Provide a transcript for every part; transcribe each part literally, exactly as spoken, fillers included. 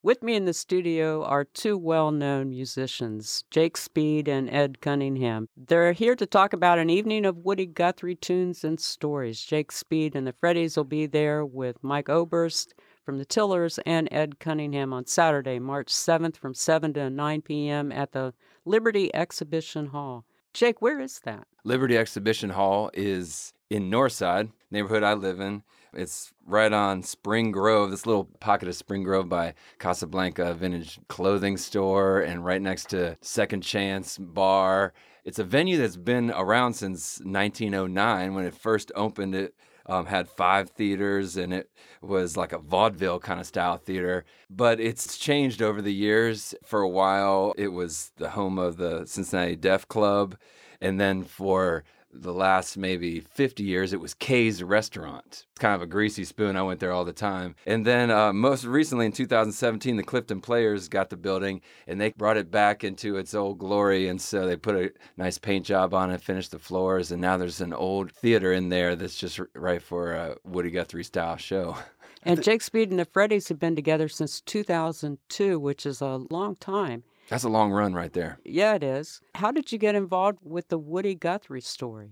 With me in the studio are two well-known musicians, Jake Speed and Ed Cunningham. They're here to talk about an evening of Woody Guthrie tunes and stories. Jake Speed and the Freddies will be there with Mike Oberst from the Tillers and Ed Cunningham on Saturday, March seventh from seven to nine p.m. at the Liberty Exhibition Hall. Jake, where is that? Liberty Exhibition Hall is in Northside, neighborhood I live in. It's right on Spring Grove, this little pocket of Spring Grove by Casablanca Vintage Clothing Store, and right next to Second Chance Bar. It's a venue that's been around since nineteen oh nine when it first opened. It um, had five theaters, and it was like a vaudeville kind of style theater. But it's changed over the years. For a while, it was the home of the Cincinnati Deaf Club, and then for the last maybe fifty years, it was Kay's Restaurant. It's kind of a greasy spoon. I went there all the time. And then uh, most recently in two thousand seventeen, the Clifton Players got the building and they brought it back into its old glory. And so they put a nice paint job on it, finished the floors, and now there's an old theater in there that's just right for a Woody Guthrie style show. And Jake Speed and the Freddies have been together since two thousand two, which is a long time. That's a long run right there. Yeah, it is. How did you get involved with the Woody Guthrie story?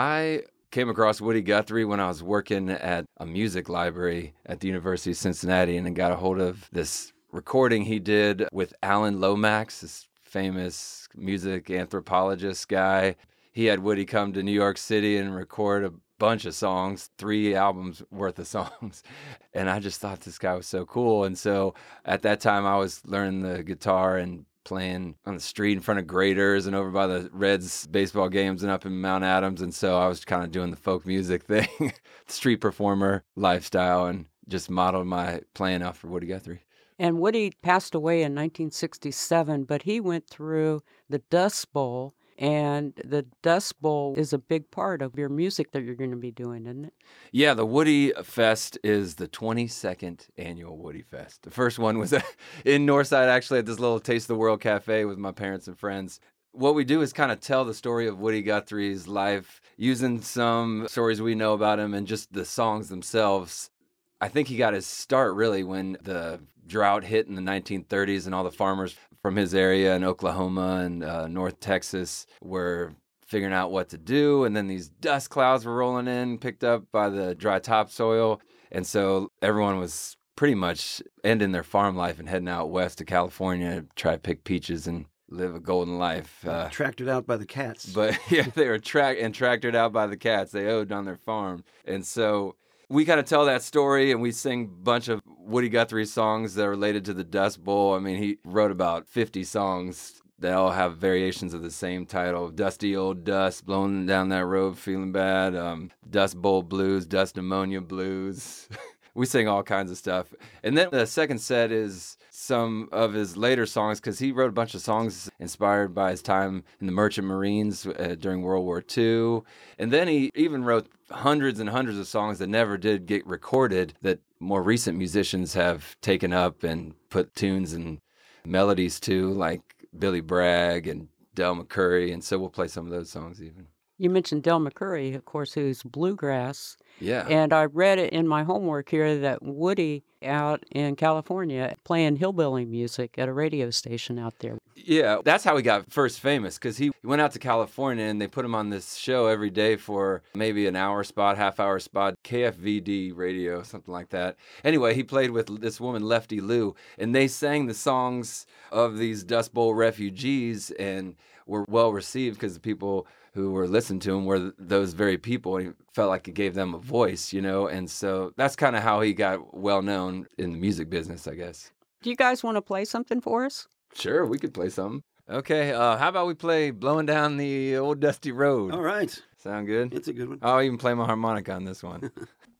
I came across Woody Guthrie when I was working at a music library at the University of Cincinnati, and then got a hold of this recording he did with Alan Lomax, this famous music anthropologist guy. He had Woody come to New York City and record a bunch of songs, three albums worth of songs. And I just thought this guy was so cool. And so at that time, I was learning the guitar and playing on the street in front of graders and over by the Reds baseball games and up in Mount Adams. And so I was kind of doing the folk music thing, street performer lifestyle, and just modeled my playing after Woody Guthrie. And Woody passed away in nineteen sixty-seven, but he went through the Dust Bowl, and the Dust Bowl is a big part of your music that you're going to be doing, isn't it? Yeah, the Woody Fest is the twenty-second annual Woody Fest. The first one was in Northside, actually, at this little Taste of the World cafe with my parents and friends. What we do is kind of tell the story of Woody Guthrie's life, using some stories we know about him and just the songs themselves. I think he got his start really when the drought hit in the nineteen thirties and all the farmers from his area in Oklahoma and uh, North Texas were figuring out what to do. And then these dust clouds were rolling in, picked up by the dry topsoil. And so everyone was pretty much ending their farm life and heading out west to California to try to pick peaches and live a golden life. Uh, tractored out by the cats. But yeah, they were tra- and tractored out by the cats. They owed on their farm. And so we kind of tell that story, and we sing a bunch of Woody Guthrie songs that are related to the Dust Bowl. I mean, he wrote about fifty songs that all have variations of the same title. Dusty Old Dust, Blowing Down That Road, Feeling Bad, um, Dust Bowl Blues, Dust Pneumonia Blues. We sing all kinds of stuff. And then the second set is some of his later songs, because he wrote a bunch of songs inspired by his time in the Merchant Marines uh, during World War Two. And then he even wrote hundreds and hundreds of songs that never did get recorded that more recent musicians have taken up and put tunes and melodies to, like Billy Bragg and Del McCoury. And so we'll play some of those songs even. You mentioned Del McCoury, of course, who's bluegrass. Yeah. And I read it in my homework here that Woody out in California playing hillbilly music at a radio station out there. Yeah, that's how he got first famous, because he went out to California and they put him on this show every day for maybe an hour spot, half hour spot, K F V D radio, something like that. Anyway, he played with this woman, Lefty Lou, and they sang the songs of these Dust Bowl refugees and were well received because the people who were listening to him were those very people. He felt like it gave them a voice, you know, and so that's kind of how he got well known in the music business, I guess. Do you guys want to play something for us? Sure, we could play something. Okay, uh, how about we play Blowing Down the Old Dusty Road? All right. Sound good? It's a good one. I'll even play my harmonica on this one.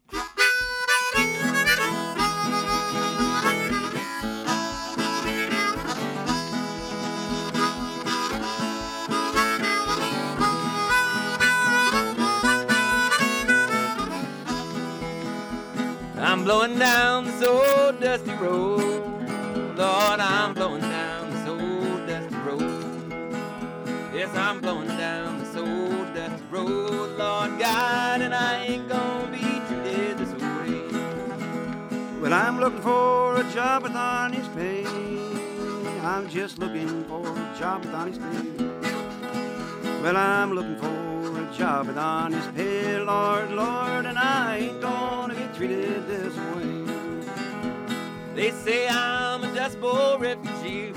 I'm blowing down this old dusty road, Lord, I'm blowing down this old dusty road. Yes, I'm blowing down this old dusty road, Lord God, and I ain't gonna be treated this way. Well, I'm looking for a job with honest pay. I'm just looking for a job with honest pay. Well, I'm looking for a job with honest pay, Lord, Lord, and I ain't gonna be treated this way. They say I'm a Dust Bowl refugee.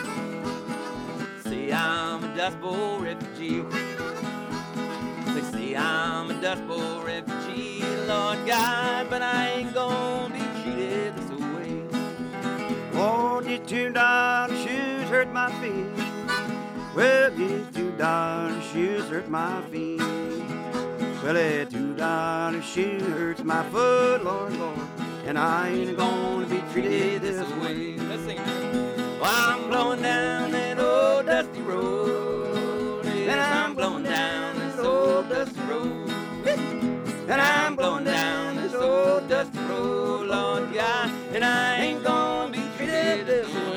Say I'm a Dust Bowl refugee. They say I'm a Dust Bowl refugee, Lord God, but I ain't gonna be treated this way. Oh, these two dollar shoes hurt my feet. Well, these two dollar shoes hurt my feet. Well, that two dollar shoe hurts my foot, Lord, Lord, and I ain't gonna be treated this way. Let's sing it. Well, I'm blowing down that old dusty road, and I'm blowing down this old dusty road, and I'm blowing down this old dusty road, Lord God, and I ain't gonna be treated this way.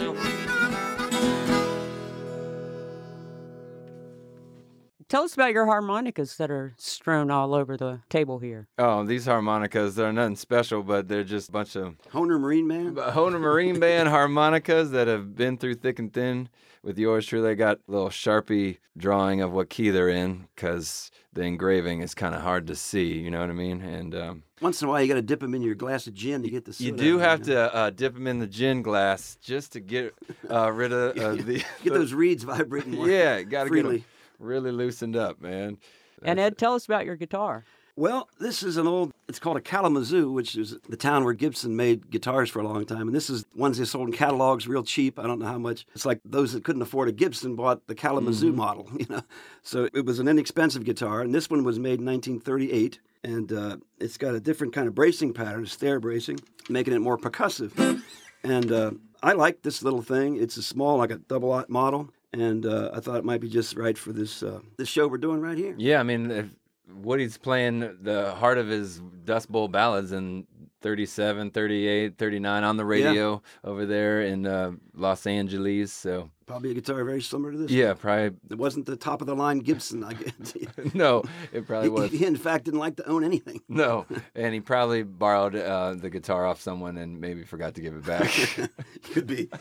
Tell us about your harmonicas that are strewn all over the table here. Oh, these harmonicas, they're nothing special, but they're just a bunch of Honer Marine Man? Honer Marine Band harmonicas that have been through thick and thin with yours truly. They got a little Sharpie drawing of what key they're in because the engraving is kind of hard to see, you know what I mean? And um, once in a while, you got to dip them in your glass of gin to get the soot you out do of have them, you know? to uh, dip them in the gin glass just to get uh, rid of uh, the... Get those reeds vibrating more Yeah, got to get freely. them really loosened up, man. And Ed, tell us about your guitar. Well, this is an old, it's called a Kalamazoo, which is the town where Gibson made guitars for a long time. And this is ones they sold in catalogs real cheap. I don't know how much. It's like those that couldn't afford a Gibson bought the Kalamazoo Mhm. model, you know. So it was an inexpensive guitar. And this one was made in nineteen thirty-eight. And uh, it's got a different kind of bracing pattern, stair bracing, making it more percussive. And uh, I like this little thing. It's a small, like a double-aught model. And uh, I thought it might be just right for this uh, this show we're doing right here. Yeah, I mean, if Woody's playing the heart of his Dust Bowl ballads in thirty-seven, thirty-eight, thirty-nine on the radio over there in uh, Los Angeles. So Probably a guitar very similar to this. yeah, probably. It wasn't the top of the line Gibson, I guarantee you. No, it probably was. He, he, in fact, didn't like to own anything. No, and he probably borrowed uh, the guitar off someone and maybe forgot to give it back. Could be.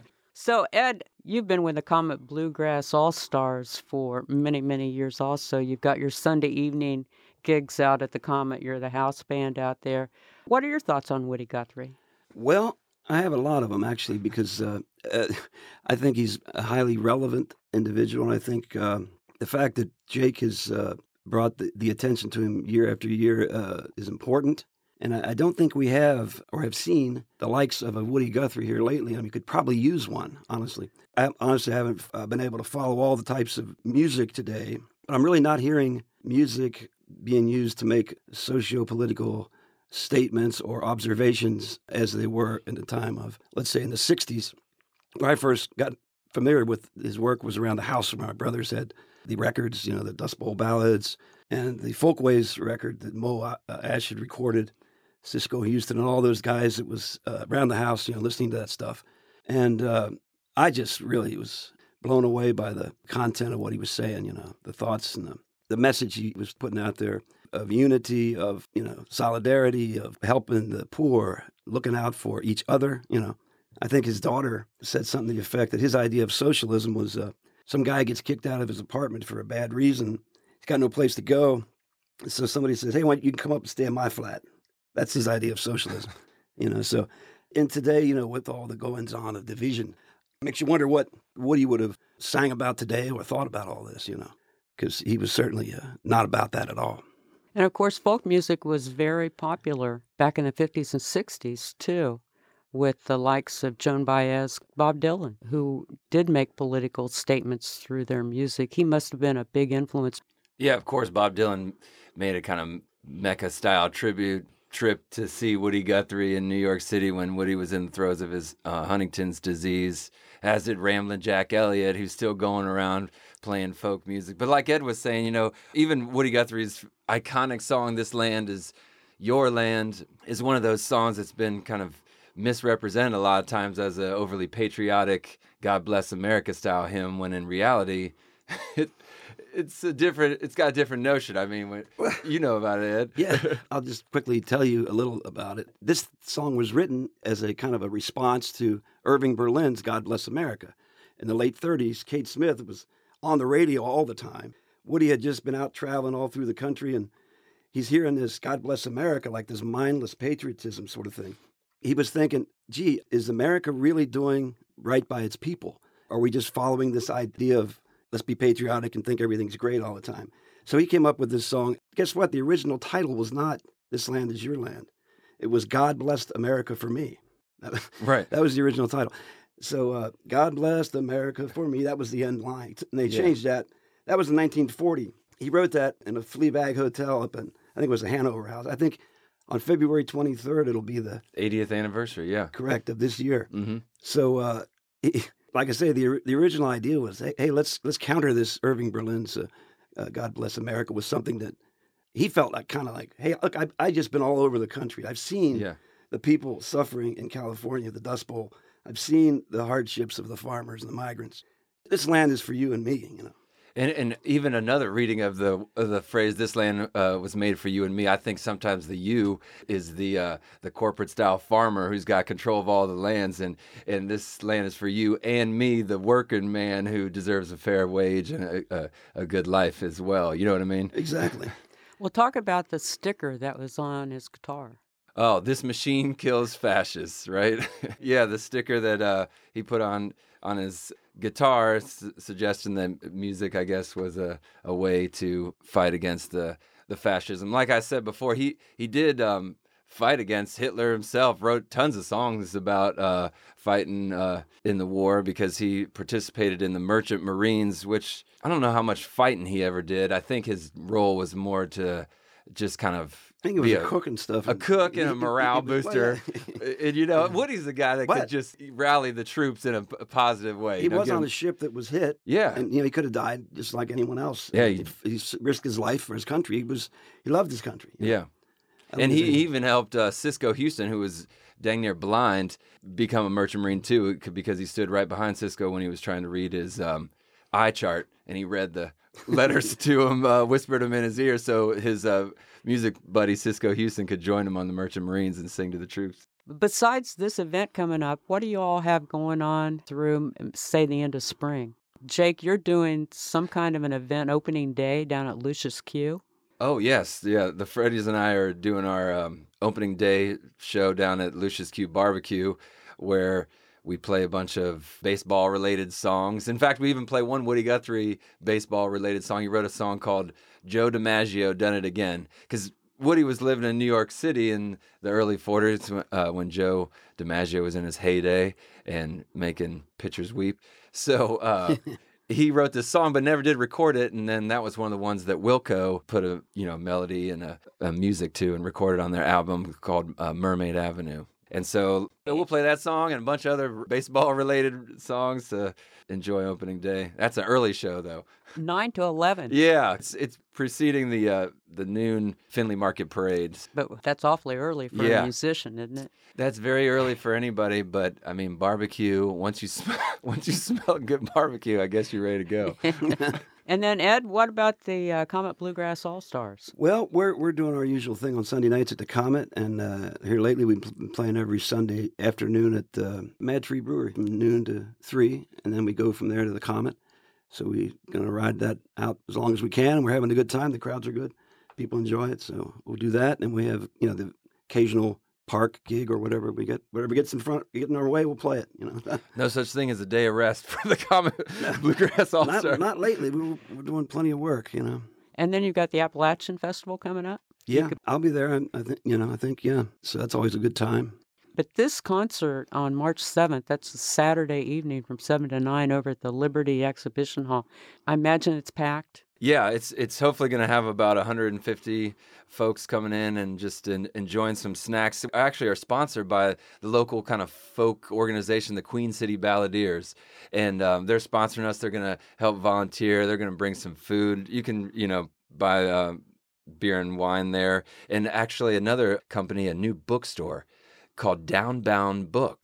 So, Ed, you've been with the Comet Bluegrass All-Stars for many, many years also. You've got your Sunday evening gigs out at the Comet. You're the house band out there. What are your thoughts on Woody Guthrie? Well, I have a lot of them, actually, because uh, uh, I think he's a highly relevant individual. And I think uh, the fact that Jake has uh, brought the, the attention to him year after year uh, is important. And I, I don't think we have or have seen the likes of a Woody Guthrie here lately. I mean, you could probably use one, honestly. I honestly haven't uh, been able to follow all the types of music today, but I'm really not hearing music being used to make socio-political statements or observations as they were in the time of, let's say, in the sixties. When I first got familiar with his work was around the house where my brothers had the records, you know, the Dust Bowl ballads, and the Folkways record that Mo uh, Ash had recorded, Cisco Houston, and all those guys. It was uh, around the house, you know, listening to that stuff. And uh, I just really was blown away by the content of what he was saying, you know, the thoughts and the, the message he was putting out there of unity, of, you know, solidarity, of helping the poor, looking out for each other, you know. I think his daughter said something to the effect that his idea of socialism was uh, some guy gets kicked out of his apartment for a bad reason. He's got no place to go. So somebody says, hey, why don't you come up and stay in my flat? That's his idea of socialism, you know. So, and today, you know, with all the goings on of division, it makes you wonder what Woody would have sang about today or thought about all this, you know, because he was certainly uh, not about that at all. And of course, folk music was very popular back in the fifties and sixties, too, with the likes of Joan Baez, Bob Dylan, who did make political statements through their music. He must have been a big influence. Yeah, of course, Bob Dylan made a kind of Mecca-style tribute trip to see Woody Guthrie in New York City when Woody was in the throes of his uh, Huntington's disease, as did Ramblin' Jack Elliott, who's still going around playing folk music. But like Ed was saying, you know, even Woody Guthrie's iconic song, This Land Is Your Land, is one of those songs that's been kind of misrepresented a lot of times as an overly patriotic God Bless America style hymn, when in reality, it, it's a different. It's got a different notion. I mean, when, you know about it, Ed. Yeah, I'll just quickly tell you a little about it. This song was written as a kind of a response to Irving Berlin's "God Bless America." In the late thirties, Kate Smith was on the radio all the time. Woody had just been out traveling all through the country, and he's hearing this "God Bless America," like this mindless patriotism sort of thing. He was thinking, gee, is America really doing right by its people? Are we just following this idea of let's be patriotic and think everything's great all the time? So he came up with this song. Guess what? The original title was not "This Land Is Your Land." It was "God Blessed America for Me." That, Right. that was the original title. So uh, "God Blessed America for Me," that was the end line. And they Yeah. changed that. That was in nineteen forty. He wrote that in a Fleabag hotel up in, I think it was the Hanover House. I think on February twenty-third, it'll be the eightieth anniversary. Yeah. correct of this year. Mm-hmm. So, uh, he- like I say, the the original idea was, hey, hey let's let's counter this Irving Berlin's uh, uh, "God Bless America" with something that he felt like kind of like, hey, look, I've I just been all over the country. I've seen Yeah. the people suffering in California, the Dust Bowl. I've seen the hardships of the farmers and the migrants. This land is for you and me, you know. And and even another reading of the of the phrase "This land uh, was made for you and me." I think sometimes the "you" is the uh, the corporate style farmer who's got control of all the lands, and and this land is for you and me, the working man who deserves a fair wage and a, a, a good life as well. You know what I mean? Exactly. Well, talk about the sticker that was on his guitar. Oh, this machine kills fascists, right? Yeah, the sticker that uh, he put on on his guitar, su- suggesting that music, I guess, was a, a way to fight against the, the fascism. Like I said before, he he did um, fight against Hitler himself. Wrote tons of songs about uh, fighting uh, in the war because he participated in the Merchant Marines, which I don't know how much fighting he ever did. I think his role was more to just kind of I think it was be a cook and stuff. a cook and a He- he- morale he- well, booster. yeah. And you know, Woody's the guy that But- could just rally the troops in a, p- positive way. He you know, was give on him- a ship that was hit. Yeah. And, you know, he could have died just like anyone else. Yeah, He, he- he s- risked his life for his country. He was, he loved his country. you know. Yeah. I don't And he think- even helped uh, Cisco Houston, who was dang near blind, become a merchant marine too, c- because he stood right behind Cisco when he was trying to read his um, eye chart, and he read the letters to him, uh, whispered them in his ear, so his uh, music buddy Cisco Houston could join him on the merchant marines and sing to the troops. Besides this event coming up, what do you all have going on through, mm, say, the end of spring? Jake, you're doing some kind of an event opening day down at Lucius Q. Oh, yes. Yeah. The Freddies and I are doing our um, opening day show down at Lucius Q Barbecue, where we play a bunch of baseball related songs. In fact, we even play one Woody Guthrie baseball related song. He wrote a song called Joe DiMaggio Done It Again. Because Woody was living in New York City in the early forties uh, when Joe DiMaggio was in his heyday and making pitchers weep. So uh, he wrote this song but never did record it, and then that was one of the ones that Wilco put a you know melody and a, a music to and recorded on their album called uh, Mermaid Avenue. And so we'll play that song and a bunch of other baseball related songs to enjoy opening day. That's an early show though. nine to eleven. Yeah, it's it's preceding the uh, the noon Finley Market Parade. But that's awfully early for Yeah. a musician, isn't it? That's very early for anybody, but I mean barbecue. Once you sm- once you smell good barbecue, I guess you're ready to go. And then, Ed, what about the uh, Comet Bluegrass All Stars? Well, we're we're doing our usual thing on Sunday nights at the Comet, and uh, here lately we've been playing every Sunday afternoon at uh, Mad Tree Brewery from noon to three, and then we go from there to the Comet. So we're going to ride that out as long as we can, and we're having a good time. The crowds are good. People enjoy it, so we'll do that. And we have, you know, the occasional park gig or whatever we get. Whatever gets in front, get in our way, we'll play it, you know. No such thing as a day of rest for the Comet Bluegrass All not, Star. not lately. We were, we're doing plenty of work, you know. And then you've got the Appalachian Festival coming up. Yeah, I'll be there. I, I think, you know, I think, yeah. So that's always a good time. But this concert on March seventh, that's a Saturday evening from seven to nine over at the Liberty Exhibition Hall. I imagine it's packed. Yeah, it's it's hopefully going to have about one hundred fifty folks coming in and just in, enjoying some snacks. We actually are sponsored by the local kind of folk organization, the Queen City Balladeers, and um, they're sponsoring us. They're going to help volunteer. They're going to bring some food. You can, you know, buy uh, beer and wine there. And actually another company, a new bookstore called Downbound Books.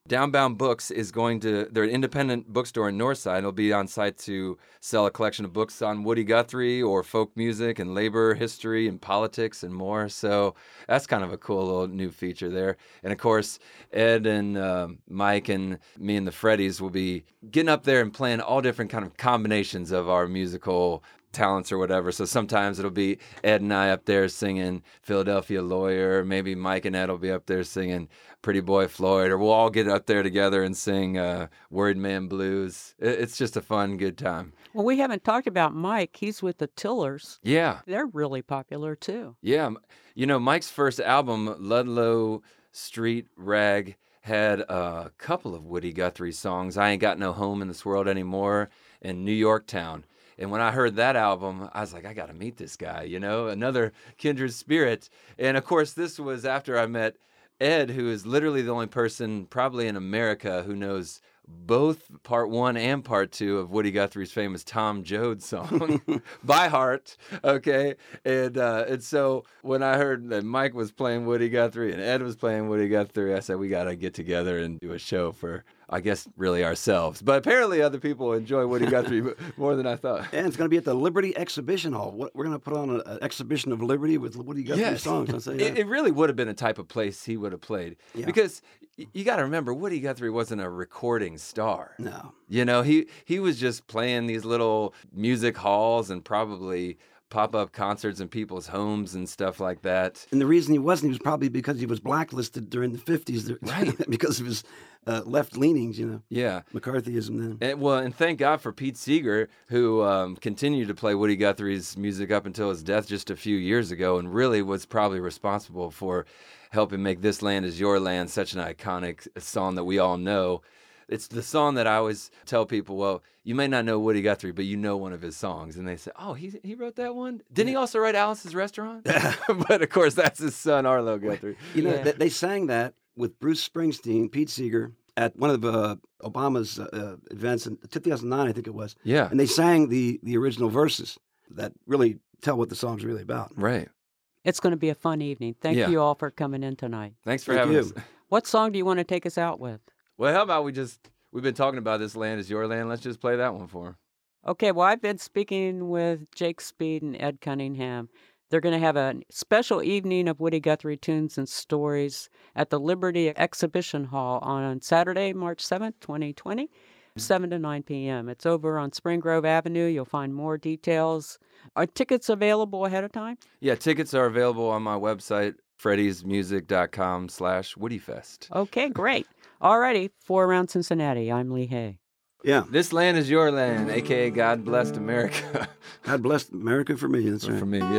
Downbound Books is going to, they're an independent bookstore in Northside. It'll be on site to sell a collection of books on Woody Guthrie or folk music and labor history and politics and more. So that's kind of a cool little new feature there. And of course, Ed and uh, Mike and me and the Freddies will be getting up there and playing all different kind of combinations of our musical talents or whatever. So sometimes it'll be Ed and I up there singing Philadelphia Lawyer. Maybe Mike and Ed will be up there singing Pretty Boy Floyd, or we'll all get up there together and sing uh, Worried Man Blues. It's just a fun, good time. Well, we haven't talked about Mike. He's with the Tillers. Yeah. They're really popular, too. Yeah. You know, Mike's first album, Ludlow Street Rag, had a couple of Woody Guthrie songs. I Ain't Got No Home in This World Anymore and New York Town. And when I heard that album, I was like, I got to meet this guy, you know, another kindred spirit. And of course, this was after I met Ed, who is literally the only person probably in America who knows both part one and part two of Woody Guthrie's famous Tom Joad song by heart. Okay. And, uh, and so when I heard that Mike was playing Woody Guthrie and Ed was playing Woody Guthrie, I said, we got to get together and do a show for, I guess, really ourselves. But apparently other people enjoy Woody Guthrie more than I thought. And it's going to be at the Liberty Exhibition Hall. We're going to put on an exhibition of Liberty with Woody Guthrie Yes. songs. I'll say It, that. it really would have been a type of place he would have played. Yeah. Because y- you got to remember, Woody Guthrie wasn't a recording star. No. You know, he, he was just playing these little music halls and probably pop-up concerts in people's homes and stuff like that. And the reason he wasn't, he was probably because he was blacklisted during the fifties. Right. Because of his uh, left leanings, you know. Yeah. McCarthyism then. And, well, and thank God for Pete Seeger, who um, continued to play Woody Guthrie's music up until his death just a few years ago, and really was probably responsible for helping make This Land Is Your Land such an iconic song that we all know. It's the song that I always tell people, well, you may not know Woody Guthrie, but you know one of his songs. And they say, oh, he he wrote that one? Didn't he also write Alice's Restaurant? But, of course, that's his son, Arlo Guthrie. You know, Yeah. they, they sang that with Bruce Springsteen, Pete Seeger, at one of uh, Obama's uh, uh, events in two thousand nine, I think it was. Yeah, And they sang the, the original verses that really tell what the song's really about. right. It's going to be a fun evening. Thank Yeah. you all for coming in tonight. Thanks for Thank having you. us. What song do you want to take us out with? Well, how about we just, we've been talking about This Land Is Your Land. Let's just play that one for him. Okay, well, I've been speaking with Jake Speed and Ed Cunningham. They're going to have a special evening of Woody Guthrie tunes and stories at the Liberty Exhibition Hall on Saturday, March seventh, twenty twenty, seven to nine p.m. It's over on Spring Grove Avenue. You'll find more details. Are tickets available ahead of time? Yeah, tickets are available on my website, freddiesmusic.com slash woodyfest. Okay, great. All righty, for Around Cincinnati, I'm Lee Hay. Yeah. This land is your land, a k a. God blessed America. God bless America for me. That's right. For me,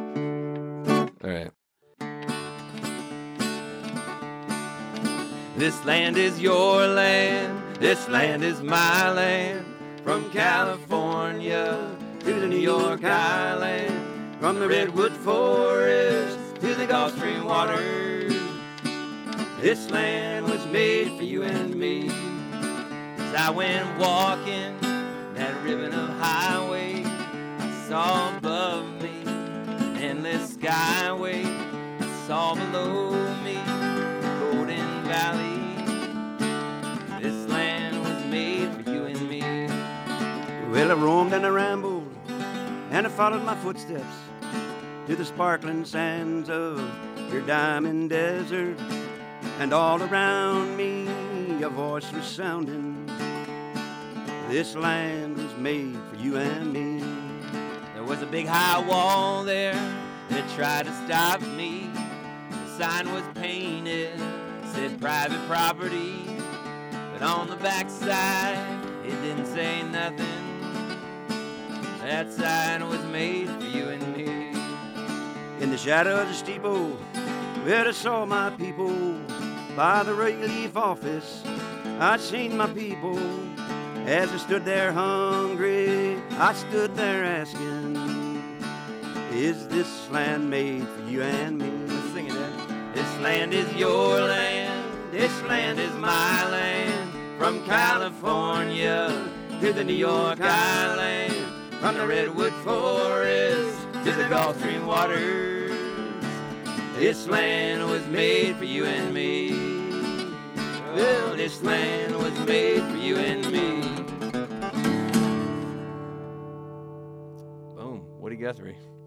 yeah. All right. This land is your land. This land is my land. From California to the New York Island. From the Redwood Forest to the Gulf Stream waters. This land was made for you and me. As I went walking that ribbon of highway, I saw above me an endless skyway. I saw below me the Golden Valley. This land was made for you and me. Well, I roamed and I rambled, and I followed my footsteps to the sparkling sands of your diamond desert. And all around me a voice was sounding. This land was made for you and me. There was a big high wall there that tried to stop me. The sign was painted, said private property. But on the backside, it didn't say nothing. That sign was made for you and me. In the shadow of the steeple, where I saw my people, by the relief office, I seen my people. As I stood there hungry, I stood there asking, is this land made for you and me? Let's sing it then. This land is your land, this land is my land. From California to the New York Island. From the Redwood Forest to the Gulf Stream waters. This land was made for you and me. Well, this wasteland was made for you and me. Boom, Woody Guthrie.